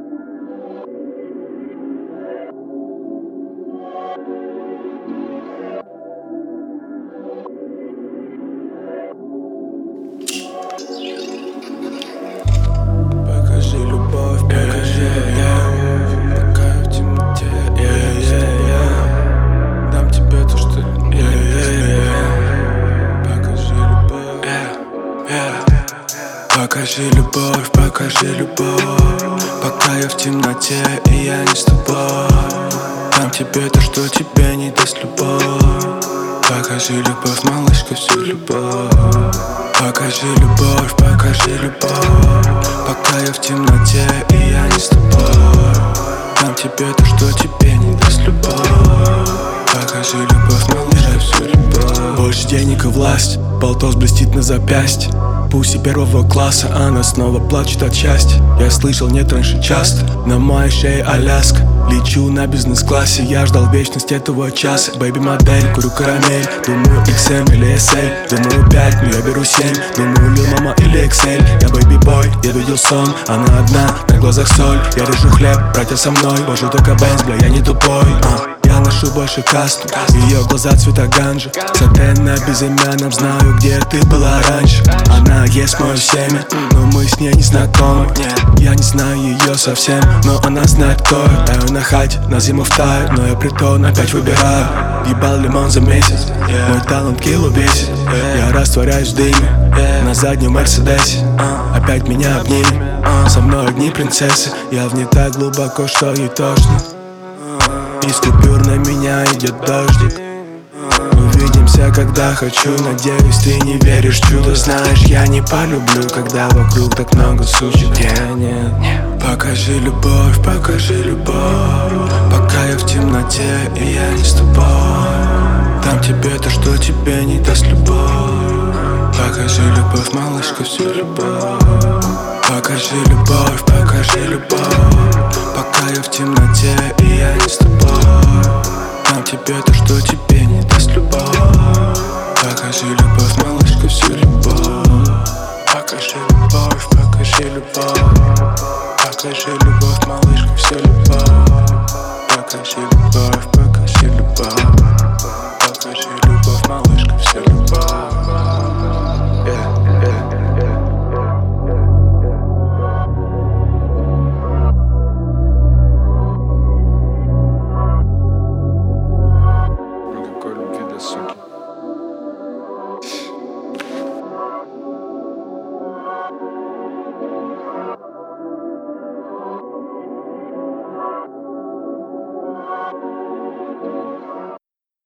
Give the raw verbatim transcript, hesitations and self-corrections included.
Покажи любовь, покажи, yeah. Пока я в темноте, yeah, yeah, yeah. Дам тебе то, что yeah, yeah, yeah. Покажи любовь, yeah, yeah. Покажи любовь, покажи любовь. Пока я в темноте и я не с тобой. Дам тебе то, что тебе не даст любовь. Покажи любовь, малышка, всю любовь. Покажи любовь, покажи любовь. Пока я в темноте и я не с тобой. Дам тебе то, что тебе не даст любовь. Покажи любовь, малышка, всю любовь. Больше денег и власть, болтос блестит на запястье. Пусть первого класса, она снова плачет от счастья. Я слышал, нет раньше часто. На моей шее Аляска. Лечу на бизнес-классе, я ждал вечность этого часа. Бэйби-модель, курю карамель. Думаю икс эм или эс эль. Думаю пять, но я беру семь. Думаю Лил Мама или икс эль. Я бэйби-бой, я видел сон. Она одна, на глазах соль. Я режу хлеб, братья со мной. Вожу только Бенз, бля, я не тупой. а. Я ношу больше касту, ее глаза цвета ганжи. Сатен на безымянном, знаю, где ты была раньше. Она ест мое семя, но мы с ней не знакомы. Я не знаю ее совсем, но она знает, кто я. Таю на хате, на зиму в таю, но я притон опять выбираю. Ебал лимон за месяц, мой талант кило весит. Я растворяюсь в дыме, на заднем Мерседесе. Опять меня обними, со мной одни принцессы. Я в ней так глубоко, что ей тошно. Из купюр на меня идет дождик. Увидимся, когда хочу, надеюсь, ты не веришь в чудо. Знаешь, я не полюблю, когда вокруг так много сучек. Нет, нет. Покажи любовь, покажи любовь. Пока я в темноте и я не с тобой. Дам тебе то, что тебе не даст любовь. Покажи любовь, малышка, всю любовь. Покажи любовь, покажи любовь. Пока я в темноте и я не с тобой. Дам тебе то, что тебе не даст любовь. Покажи любовь, малышка, всю любовь. Покажи любовь, покажи любовь. Покажи